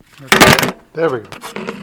There we go.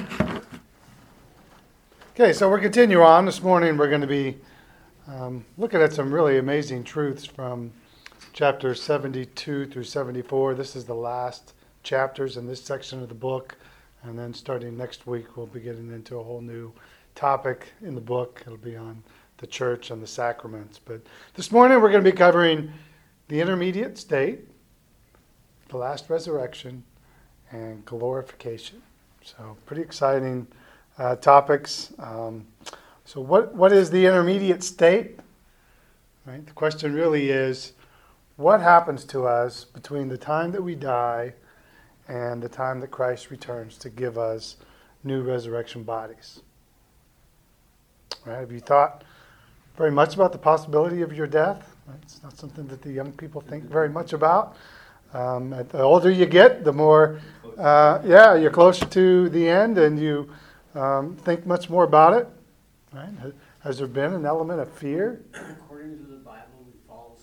Okay, so we're continuing on. This morning we're going to be looking at some really amazing truths from chapters 72 through 74. This is the last chapters in this section of the book. And then starting next week, we'll be getting into a whole new topic in the book. It'll be on the church and the sacraments. But this morning we're going to be covering the intermediate state, the last resurrection, and glorification. So pretty exciting topics. So what is the intermediate state? Right. The question really is, what happens to us between the time that we die and the time that Christ returns to give us new resurrection bodies? Right. Have you thought very much about the possibility of your death? Right? It's not something that the young people think very much about. The older you get, the more, you're closer to the end, and you think much more about it. Right? Has there been an element of fear? According to the Bible, we fall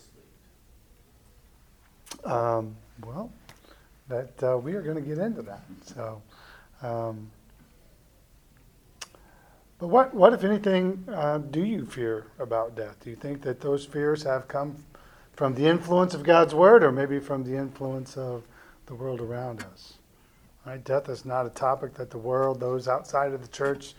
asleep. We are going to get into that. So, but what if anything, do you fear about death? Do you think that those fears have come from the influence of God's Word, or maybe from the influence of the world around us? Right? Death is not a topic that the world, those outside of the church,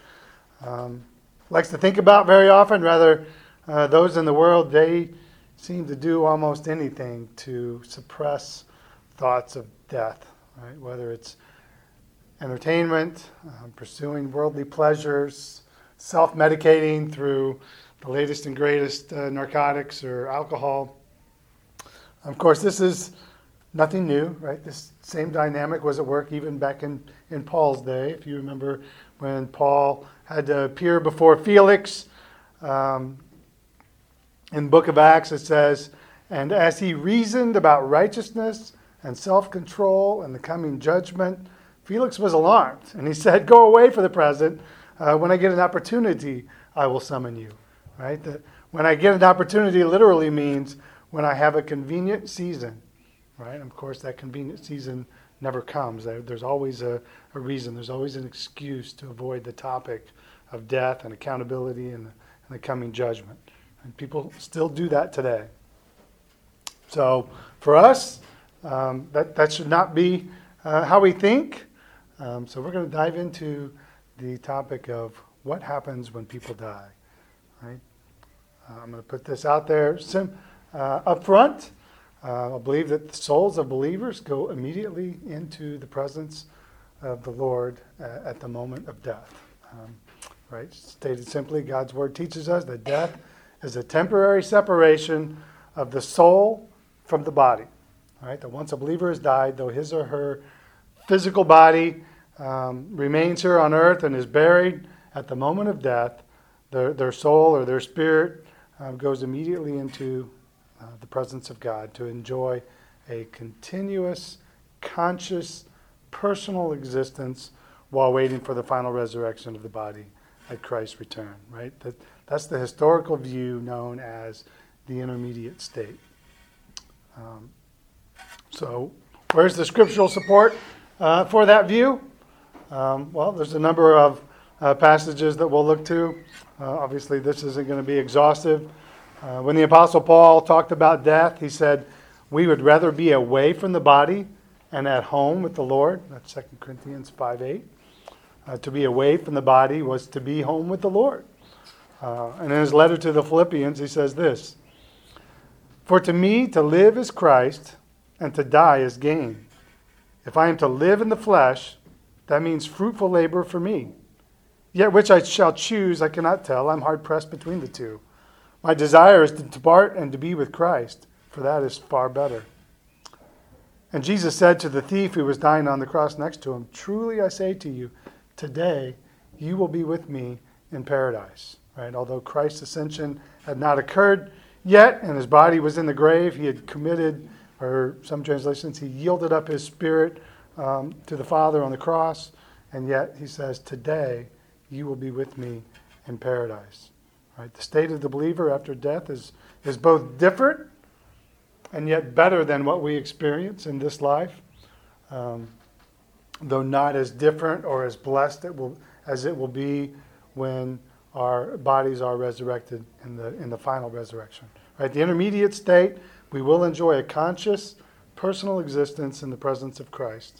likes to think about very often. Rather, those in the world, they seem to do almost anything to suppress thoughts of death. Right? Whether it's entertainment, pursuing worldly pleasures, self-medicating through the latest and greatest narcotics or alcohol. Of course, this is nothing new, right? This same dynamic was at work even back in Paul's day. If you remember when Paul had to appear before Felix, in the book of Acts it says, "And as he reasoned about righteousness and self-control and the coming judgment, Felix was alarmed. And he said, 'Go away for the present. When I get an opportunity, I will summon you.'" Right? When I get an opportunity literally means when I have a convenient season. Right? And of course, that convenient season never comes. There's always a reason. There's always an excuse to avoid the topic of death and accountability and the coming judgment. And people still do that today. So for us, that should not be how we think. So we're going to dive into the topic of what happens when people die. Right? I'm going to put this out there up front. I believe that the souls of believers go immediately into the presence of the Lord at the moment of death. Right? Stated simply, God's Word teaches us that death is a temporary separation of the soul from the body. Right? That once a believer has died, though his or her physical body remains here on earth and is buried, at the moment of death, their soul or their spirit goes immediately into the presence of God to enjoy a continuous, conscious, personal existence while waiting for the final resurrection of the body at Christ's return. Right? That's the historical view known as the intermediate state. So, where's the scriptural support for that view? There's a number of passages that we'll look to. Obviously, this isn't going to be exhaustive. When the Apostle Paul talked about death, he said, "We would rather be away from the body and at home with the Lord." That's 2 Corinthians 5:8. To be away from the body was to be home with the Lord. And in his letter to the Philippians, he says this, "For to me to live is Christ, and to die is gain. If I am to live in the flesh, that means fruitful labor for me. Yet which I shall choose, I cannot tell. I'm hard pressed between the two. My desire is to depart and to be with Christ, for that is far better." And Jesus said to the thief who was dying on the cross next to him, "Truly I say to you, today you will be with me in paradise." Right? Although Christ's ascension had not occurred yet and his body was in the grave, he had committed, or some translations, he yielded up his spirit to the Father on the cross. And yet he says, "Today you will be with me in paradise." Right? The state of the believer after death is both different and yet better than what we experience in this life. though not as different or as blessed as it will be when our bodies are resurrected in the final resurrection. Right? The intermediate state, we will enjoy a conscious, personal existence in the presence of Christ.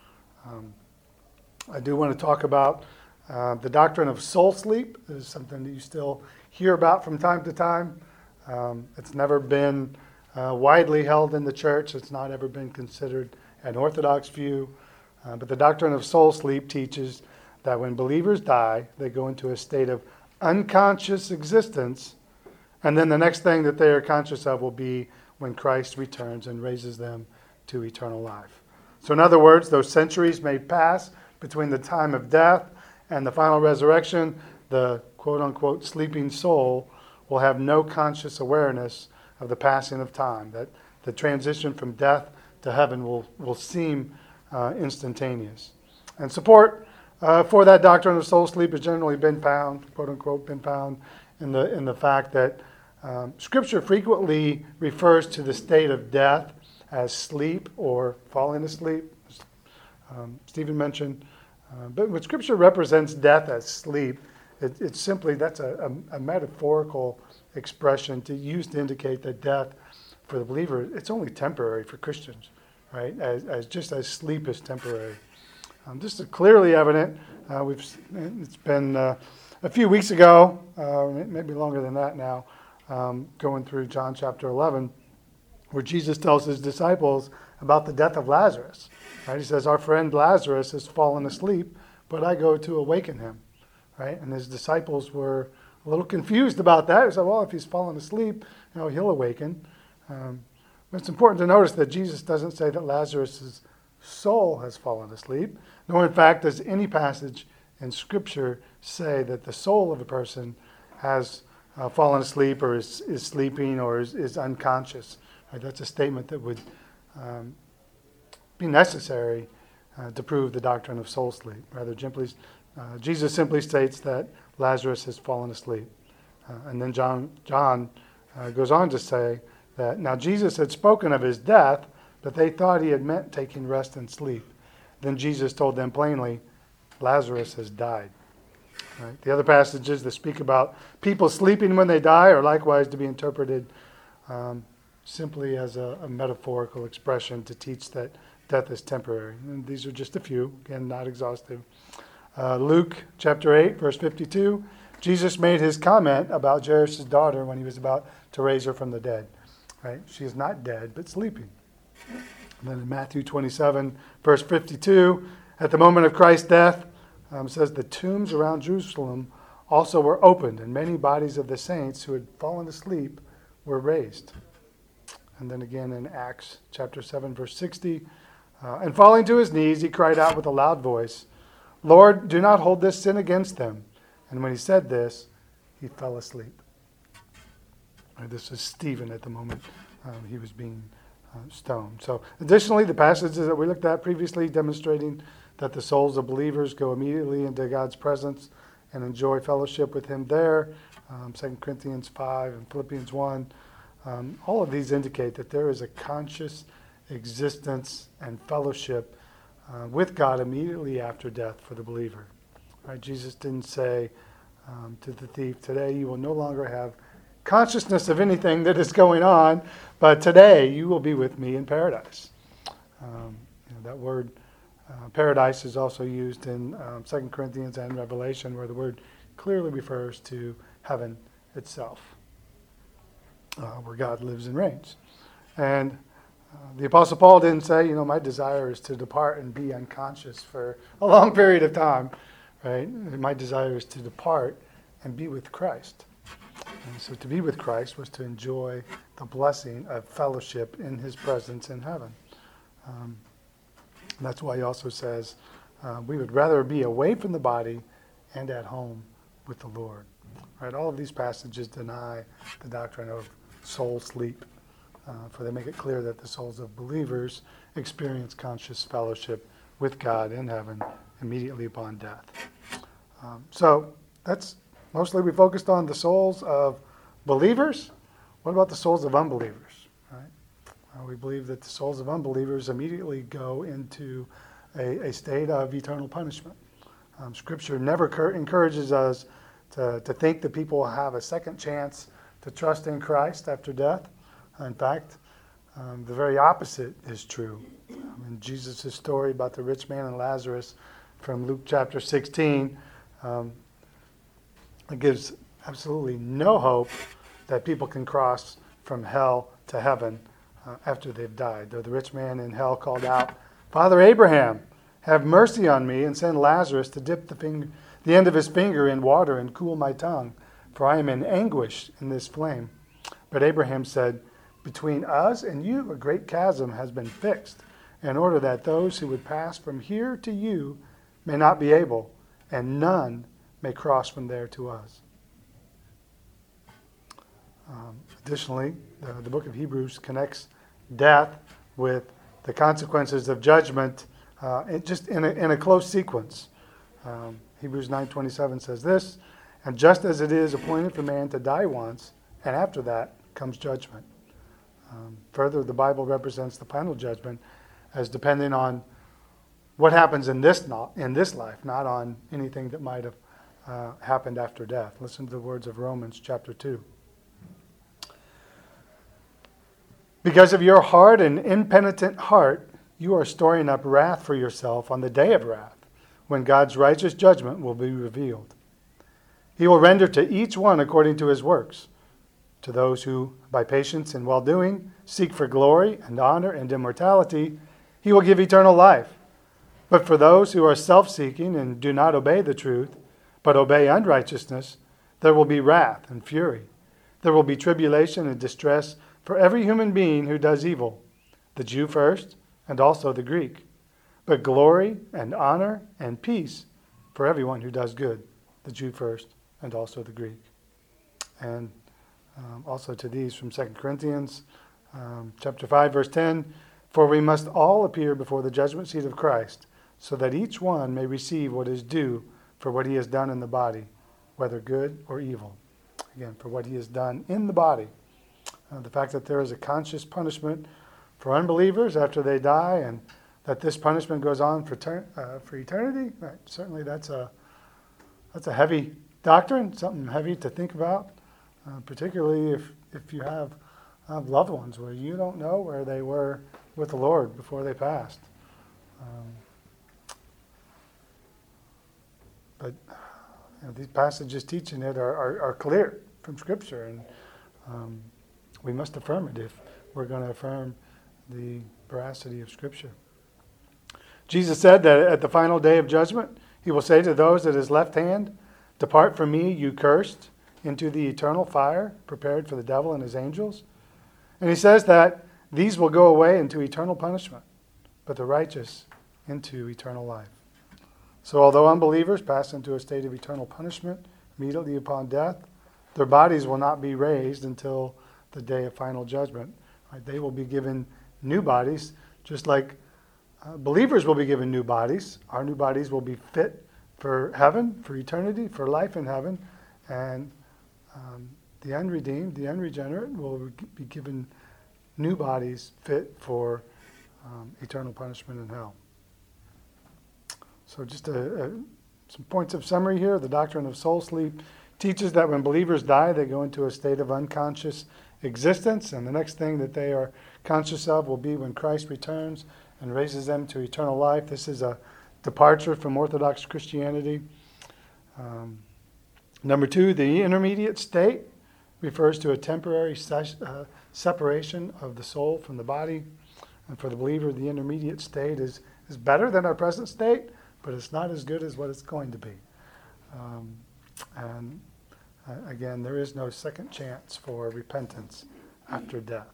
I do want to talk about the doctrine of soul sleep. This is something that you still hear about from time to time. It's never been widely held in the church. It's not ever been considered an orthodox view. But the doctrine of soul sleep teaches that when believers die, they go into a state of unconscious existence, and then the next thing that they are conscious of will be when Christ returns and raises them to eternal life. So in other words, those centuries may pass between the time of death and the final resurrection. The quote-unquote sleeping soul will have no conscious awareness of the passing of time, that the transition from death to heaven will seem instantaneous. And support for that doctrine of soul sleep has generally been found, quote-unquote, been found in the fact that Scripture frequently refers to the state of death as sleep or falling asleep. Stephen mentioned, but when Scripture represents death as sleep, it's simply, that's a metaphorical expression to use to indicate that death for the believer, it's only temporary for Christians, right? As just as sleep is temporary. This is clearly evident. It's been a few weeks ago, maybe longer than that now, going through John chapter 11, where Jesus tells his disciples about the death of Lazarus. Right? He says, "Our friend Lazarus has fallen asleep, but I go to awaken him." Right? And his disciples were a little confused about that. They said, "Well, if he's fallen asleep, he'll awaken." But it's important to notice that Jesus doesn't say that Lazarus' soul has fallen asleep, nor in fact does any passage in Scripture say that the soul of a person has fallen asleep or is sleeping or is unconscious. Right? That's a statement that would be necessary to prove the doctrine of soul sleep. Rather, Jesus simply states that Lazarus has fallen asleep. And then John goes on to say that now Jesus had spoken of his death, but they thought he had meant taking rest and sleep. Then Jesus told them plainly, Lazarus has died. Right? The other passages that speak about people sleeping when they die are likewise to be interpreted simply as a metaphorical expression to teach that death is temporary. And these are just a few, again, not exhaustive. Luke chapter 8, verse 52, Jesus made his comment about Jairus' daughter when he was about to raise her from the dead. Right? She is not dead, but sleeping. And then in Matthew 27, verse 52, at the moment of Christ's death, says the tombs around Jerusalem also were opened, and many bodies of the saints who had fallen asleep were raised. And then again in Acts chapter 7, verse 60, and falling to his knees, he cried out with a loud voice, "Lord, do not hold this sin against them." And when he said this, he fell asleep. This is Stephen at the moment he was being stoned. So additionally, the passages that we looked at previously demonstrating that the souls of believers go immediately into God's presence and enjoy fellowship with him there, 2 Corinthians 5 and Philippians 1, all of these indicate that there is a conscious existence and fellowship with God immediately after death for the believer. Right? Jesus didn't say to the thief, "Today you will no longer have consciousness of anything that is going on, but today you will be with me in paradise." That word paradise is also used in 2 Corinthians and Revelation, where the word clearly refers to heaven itself, where God lives and reigns. And the Apostle Paul didn't say, my desire is to depart and be unconscious for a long period of time, right? My desire is to depart and be with Christ. And so to be with Christ was to enjoy the blessing of fellowship in his presence in heaven. That's why he also says we would rather be away from the body and at home with the Lord. Right? All of these passages deny the doctrine of soul sleep, for they make it clear that the souls of believers experience conscious fellowship with God in heaven immediately upon death. So that's mostly we focused on the souls of believers. What about the souls of unbelievers? Right? We believe that the souls of unbelievers immediately go into a state of eternal punishment. Scripture never encourages us to think that people will have a second chance to trust in Christ after death. In fact, the very opposite is true. In Jesus' story about the rich man and Lazarus from Luke chapter 16, it gives absolutely no hope that people can cross from hell to heaven after they've died. Though the rich man in hell called out, "Father Abraham, have mercy on me and send Lazarus to dip the end of his finger in water and cool my tongue, for I am in anguish in this flame." But Abraham said, "Between us and you a great chasm has been fixed, in order that those who would pass from here to you may not be able, and none may cross from there to us." Additionally, the book of Hebrews connects death with the consequences of judgment just in a close sequence. Hebrews 9:27 says this, "And just as it is appointed for man to die once, and after that comes judgment." Further, the Bible represents the final judgment as depending on what happens in this life, not on anything that might have happened after death. Listen to the words of Romans chapter 2. "Because of your hard and impenitent heart, you are storing up wrath for yourself on the day of wrath, when God's righteous judgment will be revealed. He will render to each one according to his works. To those who, by patience and well-doing, seek for glory and honor and immortality, he will give eternal life. But for those who are self-seeking and do not obey the truth, but obey unrighteousness, there will be wrath and fury. There will be tribulation and distress for every human being who does evil, the Jew first, and also the Greek. But glory and honor and peace for everyone who does good, the Jew first, and also the Greek." And also to these from 2 Corinthians chapter 5, verse 10, "For we must all appear before the judgment seat of Christ, so that each one may receive what is due for what he has done in the body, whether good or evil." Again, for what he has done in the body. The fact that there is a conscious punishment for unbelievers after they die, and that this punishment goes on for eternity, right, certainly that's a heavy doctrine, something heavy to think about, particularly if you have loved ones where you don't know where they were with the Lord before they passed. But these passages teaching it are clear from Scripture, and we must affirm it if we're going to affirm the veracity of Scripture. Jesus said that at the final day of judgment, he will say to those at his left hand, "Depart from me, you cursed, into the eternal fire prepared for the devil and his angels." And he says that these will go away into eternal punishment, but the righteous into eternal life. So although unbelievers pass into a state of eternal punishment immediately upon death, their bodies will not be raised until the day of final judgment. Right? They will be given new bodies, just like believers will be given new bodies. Our new bodies will be fit for heaven, for eternity, for life in heaven. And the unredeemed, the unregenerate, will be given new bodies fit for eternal punishment in hell. So just some points of summary here. The doctrine of soul sleep teaches that when believers die, they go into a state of unconscious existence, and the next thing that they are conscious of will be when Christ returns and raises them to eternal life. This is a departure from Orthodox Christianity. Number two, the intermediate state refers to a temporary separation of the soul from the body. And for the believer, the intermediate state is better than our present state, but it's not as good as what it's going to be. Again, there is no second chance for repentance after death.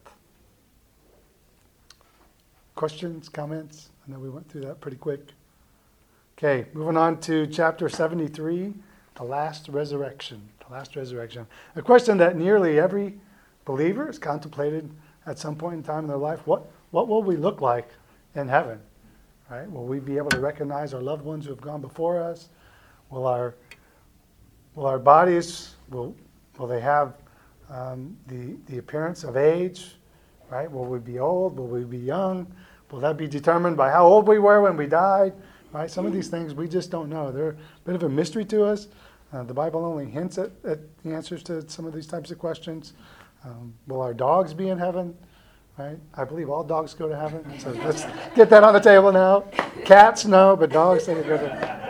Questions, comments? I know we went through that pretty quick. Okay, moving on to chapter 73, the last resurrection. The last resurrection. A question that nearly every believer has contemplated at some point in time in their life. What will we look like in heaven? Right? Will we be able to recognize our loved ones who have gone before us? Will our bodies, will they have the appearance of age? Right? Will we be old? Will we be young? Will that be determined by how old we were when we died? Right? Some of these things we just don't know. They're a bit of a mystery to us. The Bible only hints at the answers to some of these types of questions. Will our dogs be in heaven? Right? I believe all dogs go to heaven. So let's get that on the table now. Cats, no, but dogs, they go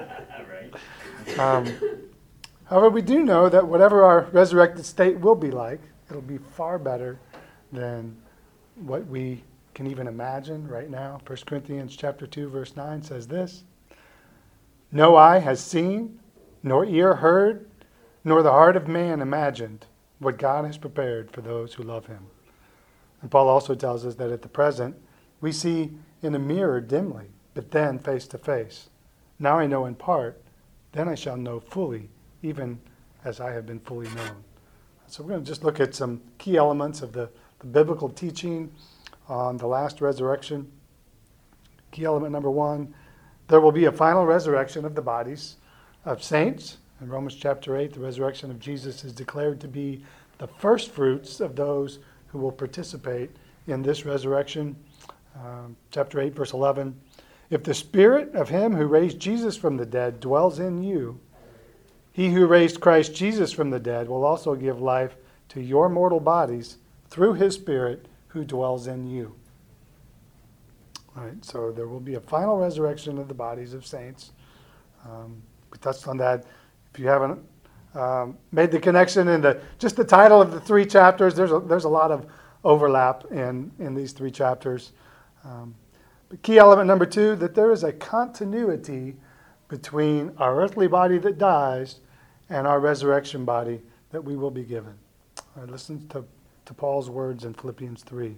to. However, we do know that whatever our resurrected state will be like, it'll be far better than what we can even imagine right now. 1 Corinthians chapter 2, verse 9 says this: "No eye has seen, nor ear heard, nor the heart of man imagined what God has prepared for those who love him." And Paul also tells us that at the present, we see in a mirror dimly, but then face to face. Now I know in part, then I shall know fully, even as I have been fully known. So we're going to just look at some key elements of the biblical teaching on the last resurrection. Key element number 1, there will be a final resurrection of the bodies of saints. In Romans chapter 8, the resurrection of Jesus is declared to be the first fruits of those who will participate in this resurrection. Chapter 8, verse 11, "If the spirit of him who raised Jesus from the dead dwells in you, he who raised Christ Jesus from the dead will also give life to your mortal bodies through his Spirit who dwells in you." All right, so there will be a final resurrection of the bodies of saints. We touched on that. If you haven't made the connection in just the title of the 3 chapters, there's a lot of overlap in these 3 chapters. But key element number 2, that there is a continuity between our earthly body that dies and our resurrection body that we will be given. All right, listen to Paul's words in Philippians 3.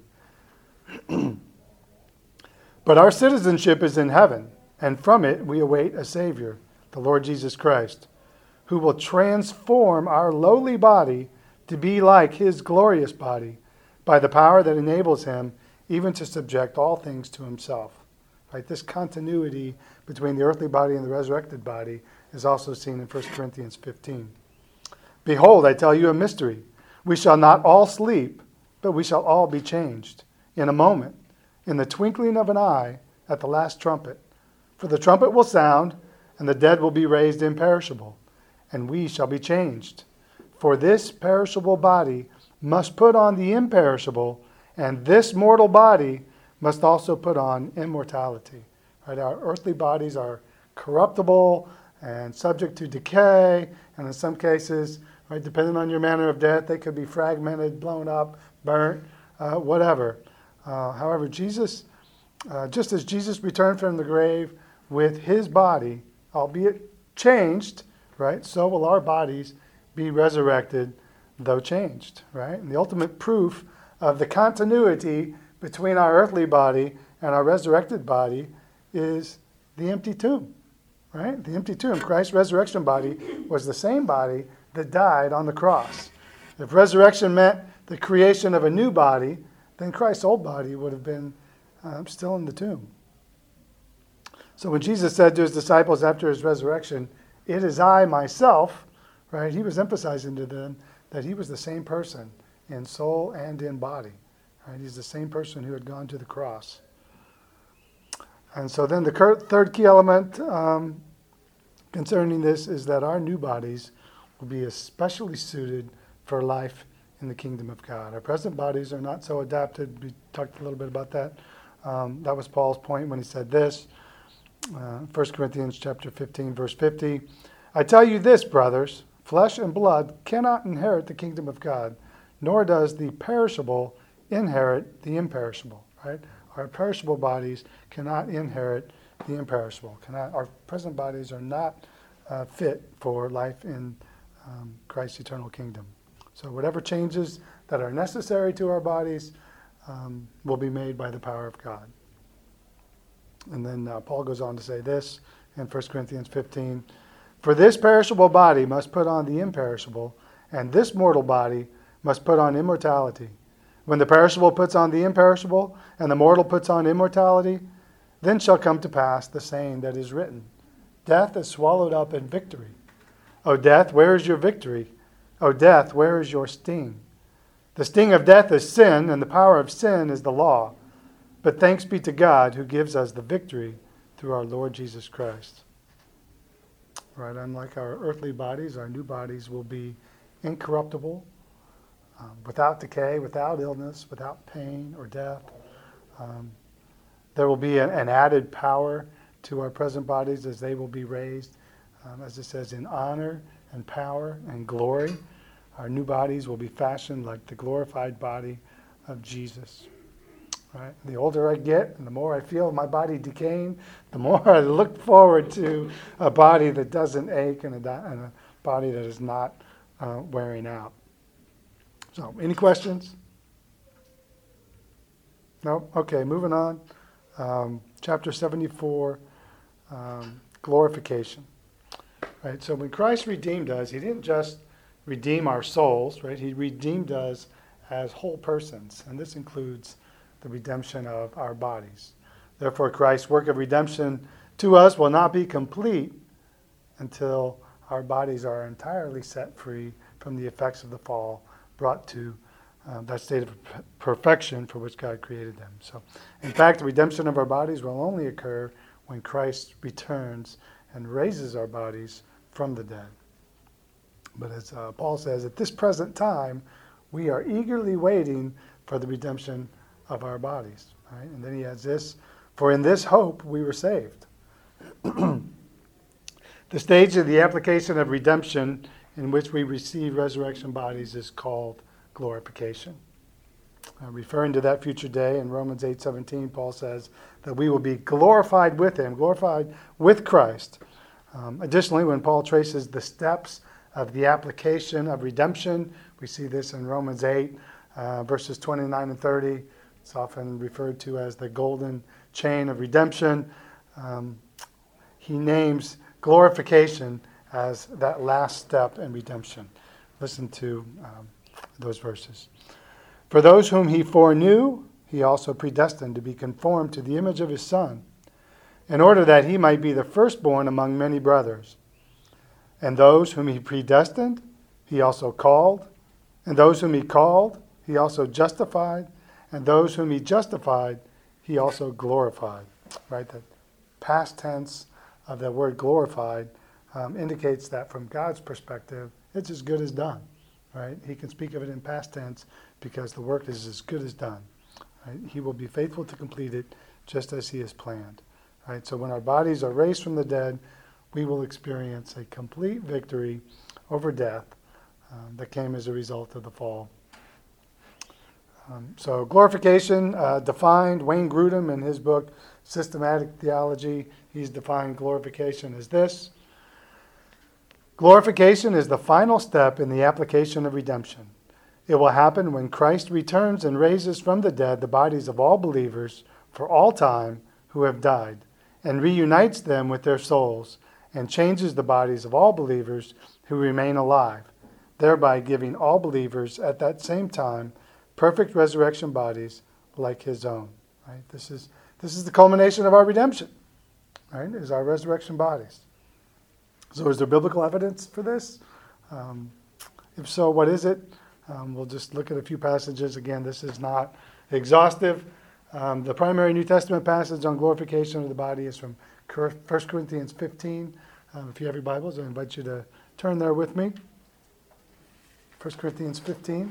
"But our citizenship is in heaven, and from it we await a Savior, the Lord Jesus Christ, who will transform our lowly body to be like his glorious body by the power that enables him even to subject all things to himself." Right? This continuity between the earthly body and the resurrected body is also seen in 1 Corinthians 15. "Behold, I tell you a mystery. We shall not all sleep, but we shall all be changed in a moment, in the twinkling of an eye, at the last trumpet. For the trumpet will sound, and the dead will be raised imperishable, and we shall be changed. For this perishable body must put on the imperishable, and this mortal body must also put on immortality." Right? Our earthly bodies are corruptible and subject to decay, and in some cases, right, depending on your manner of death, they could be fragmented, blown up, burnt, whatever. However, Jesus, just as Jesus returned from the grave with his body, albeit changed, right, so will our bodies be resurrected, though changed. Right? And the ultimate proof of the continuity between our earthly body and our resurrected body is the empty tomb. Right? The empty tomb. Christ's resurrection body was the same body that died on the cross. If resurrection meant the creation of a new body, then Christ's old body would have been still in the tomb. So when Jesus said to his disciples after his resurrection, "It is I myself," right, he was emphasizing to them that he was the same person in soul and in body. Right? He's the same person who had gone to the cross. And so then the third key element concerning this is that our new bodies will be especially suited for life in the kingdom of God. Our present bodies are not so adapted. We talked a little bit about that. That was Paul's point when he said this. 1 Corinthians chapter 15, verse 50. "I tell you this, brothers, flesh and blood cannot inherit the kingdom of God, nor does the perishable inherit the imperishable." Right? Our perishable bodies cannot inherit the imperishable. Our present bodies are not fit for life in Christ's eternal kingdom. So whatever changes that are necessary to our bodies will be made by the power of God. And then Paul goes on to say this in 1 Corinthians 15, "For this perishable body must put on the imperishable, and this mortal body must put on immortality. When the perishable puts on the imperishable, and the mortal puts on immortality, then shall come to pass the saying that is written, Death is swallowed up in victory. O death, where is your victory? O death, where is your sting? The sting of death is sin, and the power of sin is the law. But thanks be to God who gives us the victory through our Lord Jesus Christ. Right? Unlike our earthly bodies, our new bodies will be incorruptible, without decay, without illness, without pain or death. There will be an added power to our present bodies as they will be raised, as it says, in honor and power and glory. Our new bodies will be fashioned like the glorified body of Jesus. Right? The older I get and the more I feel my body decaying, the more I look forward to a body that doesn't ache and a body that is not wearing out. So, any questions? No? Okay, moving on. Chapter 74, glorification. Right? So when Christ redeemed us, he didn't just redeem our souls, right? He redeemed us as whole persons, and this includes the redemption of our bodies. Therefore, Christ's work of redemption to us will not be complete until our bodies are entirely set free from the effects of the fall, brought to that state of perfection for which God created them. So, in fact, the redemption of our bodies will only occur when Christ returns and raises our bodies from the dead. But as Paul says, at this present time, we are eagerly waiting for the redemption of our bodies. Right? And then he adds this, for in this hope we were saved. The stage of the application of redemption in which we receive resurrection bodies is called glorification. Referring to that future day in Romans 8:17, Paul says that we will be glorified with him, glorified with Christ. Additionally, when Paul traces the steps of the application of redemption, we see this in Romans 8, verses 29 and 30. It's often referred to as the golden chain of redemption. He names glorification as that last step in redemption. Listen to those verses. For those whom he foreknew, he also predestined to be conformed to the image of his Son, in order that he might be the firstborn among many brothers. And those whom he predestined, he also called. And those whom he called, he also justified. And those whom he justified, he also glorified. Right? The past tense of the word glorified indicates that from God's perspective, it's as good as done. Right? He can speak of it in past tense because the work is as good as done. Right? He will be faithful to complete it just as he has planned. Right? So when our bodies are raised from the dead, we will experience a complete victory over death that came as a result of the fall. So glorification defined, Wayne Grudem in his book Systematic Theology, he's defined glorification as this. Glorification is the final step in the application of redemption. It will happen when Christ returns and raises from the dead the bodies of all believers for all time who have died, and reunites them with their souls, and changes the bodies of all believers who remain alive, thereby giving all believers at that same time perfect resurrection bodies like his own. Right? This is the culmination of our redemption. Right? Is our resurrection bodies. So is there biblical evidence for this? If so, what is it? We'll just look at a few passages. Again, this is not exhaustive. The primary New Testament passage on glorification of the body is from 1 Corinthians 15. If you have your Bibles, I invite you to turn there with me. 1 Corinthians 15.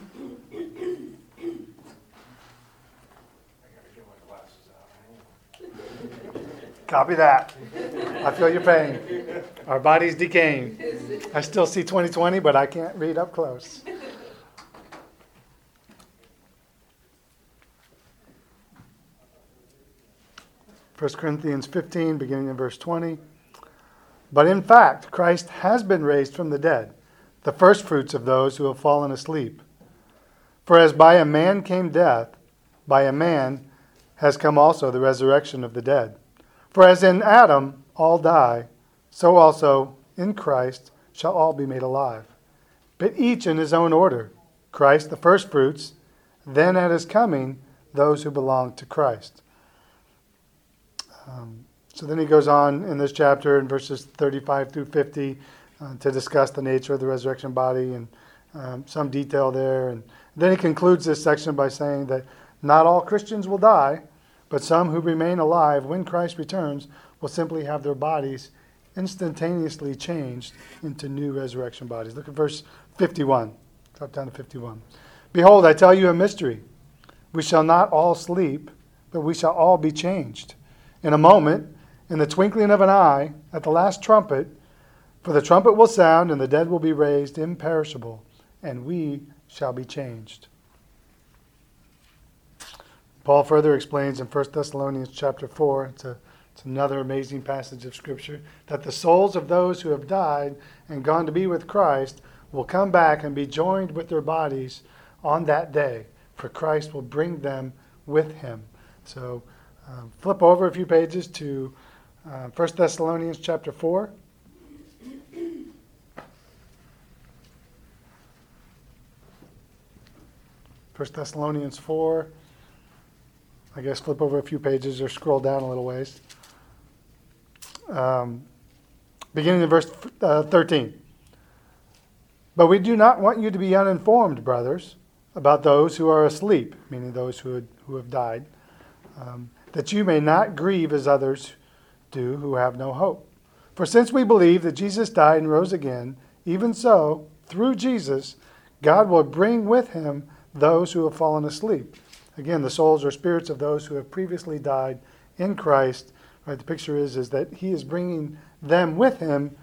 Copy that. I feel your pain. Our body's decaying. I still see 20/20, but I can't read up close. First Corinthians 15, beginning in verse 20. But in fact, Christ has been raised from the dead, the firstfruits of those who have fallen asleep. For as by a man came death, by a man has come also the resurrection of the dead. For as in Adam all die, so also in Christ shall all be made alive. But each in his own order. Christ the firstfruits, then at his coming, those who belong to Christ. So then he goes on in this chapter in verses 35 through 50 to discuss the nature of the resurrection body and some detail there. And then he concludes this section by saying that not all Christians will die, But some who remain alive when Christ returns will simply have their bodies instantaneously changed into new resurrection bodies. Look at verse 51. Drop down to 51. Behold, I tell you a mystery. We shall not all sleep, but we shall all be changed. In a moment, in the twinkling of an eye, at the last trumpet, for the trumpet will sound, and the dead will be raised imperishable, and we shall be changed. Paul further explains in 1 Thessalonians chapter 4, it's another amazing passage of Scripture, that the souls of those who have died and gone to be with Christ will come back and be joined with their bodies on that day, for Christ will bring them with him. So flip over a few pages to 1 Thessalonians chapter 4. First Thessalonians 4. I guess flip over a few pages or scroll down a little ways. Beginning in verse 13. But we do not want you to be uninformed, brothers, about those who are asleep, meaning those who have died, that you may not grieve as others do who have no hope. For since we believe that Jesus died and rose again, even so, through Jesus, God will bring with him those who have fallen asleep. Again, the souls or spirits of those who have previously died in Christ. Right? The picture is that he is bringing them with him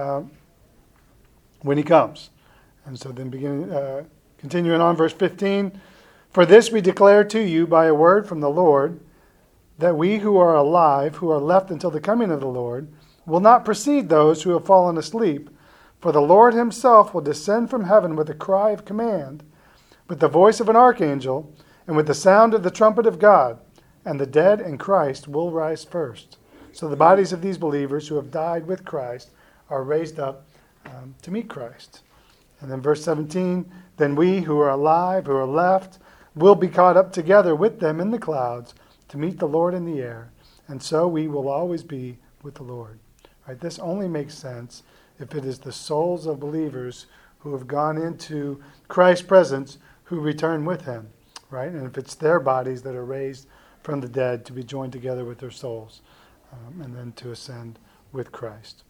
when he comes. And so then continuing on, verse 15. For this we declare to you by a word from the Lord, that we who are alive, who are left until the coming of the Lord, will not precede those who have fallen asleep. For the Lord himself will descend from heaven with a cry of command, with the voice of an archangel, and with the sound of the trumpet of God, and the dead in Christ will rise first. So the bodies of these believers who have died with Christ are raised up to meet Christ. And then verse 17, then we who are alive, who are left, will be caught up together with them in the clouds to meet the Lord in the air. And so we will always be with the Lord. Right? This only makes sense if it is the souls of believers who have gone into Christ's presence who return with him. Right? And if it's their bodies that are raised from the dead to be joined together with their souls and then to ascend with Christ.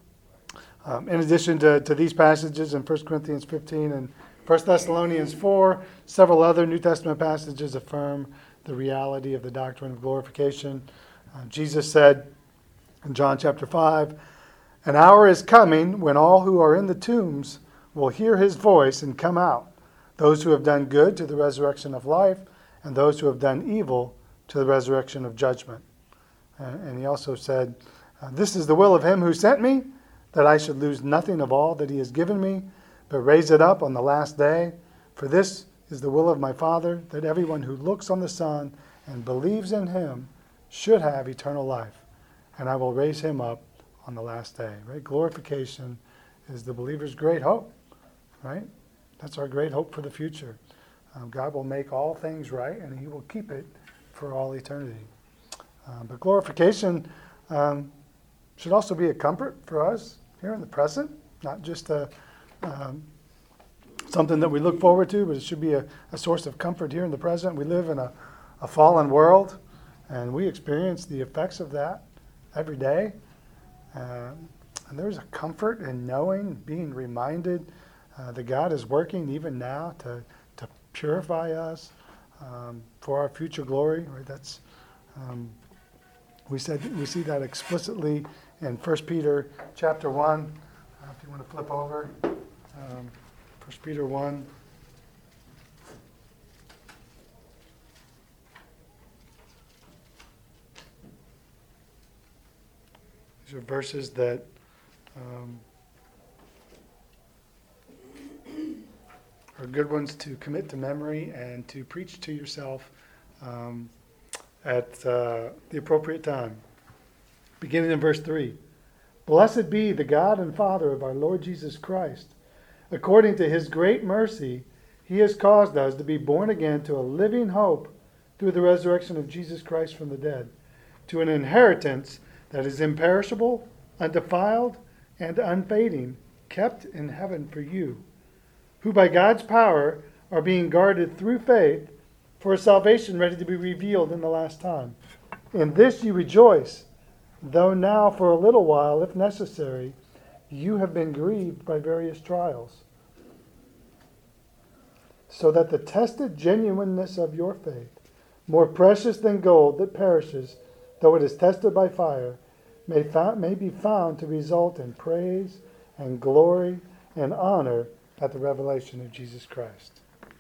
In addition to these passages in 1 Corinthians 15 and 1 Thessalonians 4, several other New Testament passages affirm the reality of the doctrine of glorification. Jesus said in John chapter 5, an hour is coming when all who are in the tombs will hear his voice and come out. Those who have done good to the resurrection of life, and those who have done evil to the resurrection of judgment. And he also said, this is the will of him who sent me, that I should lose nothing of all that he has given me, but raise it up on the last day. For this is the will of my Father, that everyone who looks on the Son and believes in him should have eternal life. And I will raise him up on the last day. Right? Glorification is the believer's great hope. Right? That's our great hope for the future. God will make all things right, and he will keep it for all eternity. But glorification should also be a comfort for us here in the present, not just something that we look forward to, but it should be a source of comfort here in the present. We live in a fallen world, and we experience the effects of that every day. And there's a comfort in knowing, being reminded that God is working even now to purify us for our future glory. Right? That's we see that explicitly in 1 Peter chapter 1. If you want to flip over, 1 Peter 1. These are verses that are good ones to commit to memory and to preach to yourself at the appropriate time. Beginning in verse 3. Blessed be the God and Father of our Lord Jesus Christ. According to his great mercy, he has caused us to be born again to a living hope through the resurrection of Jesus Christ from the dead, to an inheritance that is imperishable, undefiled, and unfading, kept in heaven for you, who by God's power are being guarded through faith for a salvation ready to be revealed in the last time. In this you rejoice, though now for a little while, if necessary, you have been grieved by various trials, so that the tested genuineness of your faith, more precious than gold that perishes, though it is tested by fire, may be found to result in praise and glory and honor at the revelation of Jesus Christ.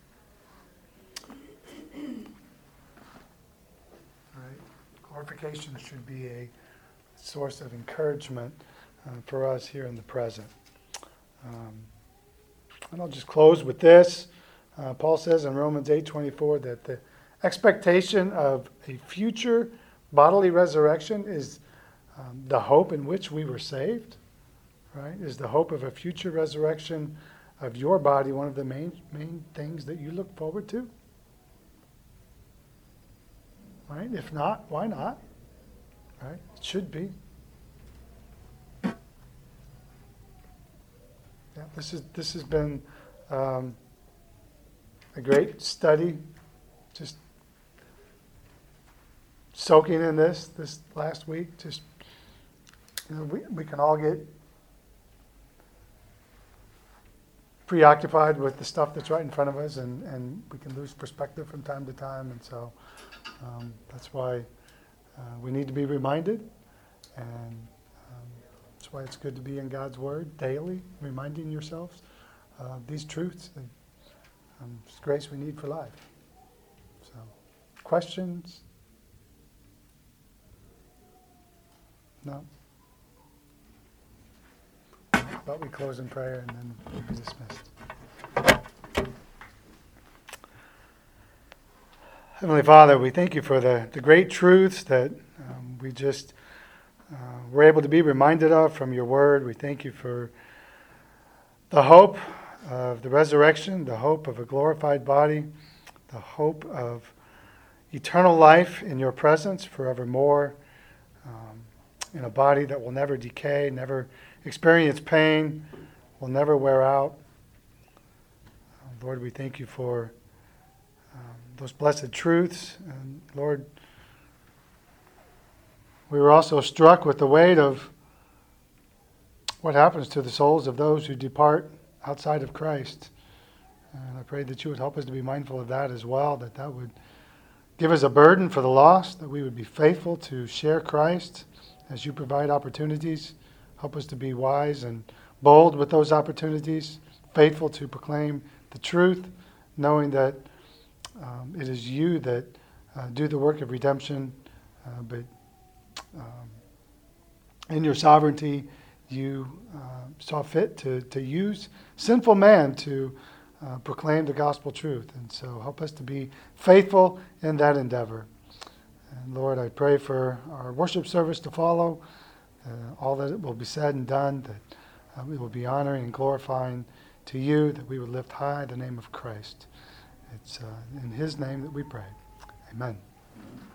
Right. Glorification should be a source of encouragement for us here in the present. And I'll just close with this. Paul says in Romans 8:24 that the expectation of a future bodily resurrection is the hope in which we were saved. Right? Is the hope of a future resurrection of your body one of the main things that you look forward to? Right? If not, why not? Right? It should be. Yeah, this has been a great study, just soaking in this last week. Just we can all get preoccupied with the stuff that's right in front of us, and we can lose perspective from time to time, and so that's why we need to be reminded, and that's why it's good to be in God's Word daily, reminding yourselves these truths. And, it's grace we need for life. So, questions? No? How about we close in prayer and then we'll be dismissed. Heavenly Father, we thank you for the great truths that we just were able to be reminded of from your word. We thank you for the hope of the resurrection, the hope of a glorified body, the hope of eternal life in your presence forevermore, in a body that will never decay, never experience pain, will never wear out. Lord, we thank you for those blessed truths. And Lord, we were also struck with the weight of what happens to the souls of those who depart outside of Christ. And I pray that you would help us to be mindful of that as well, that would give us a burden for the lost, that we would be faithful to share Christ as you provide opportunities. Help us to be wise and bold with those opportunities, faithful to proclaim the truth, knowing that it is you that do the work of redemption, but in your sovereignty, you saw fit to use sinful man to proclaim the gospel truth. And so help us to be faithful in that endeavor. And Lord, I pray for our worship service to follow, all that it will be said and done, that we will be honoring and glorifying to you, that we would lift high the name of Christ. It's in his name that we pray. Amen.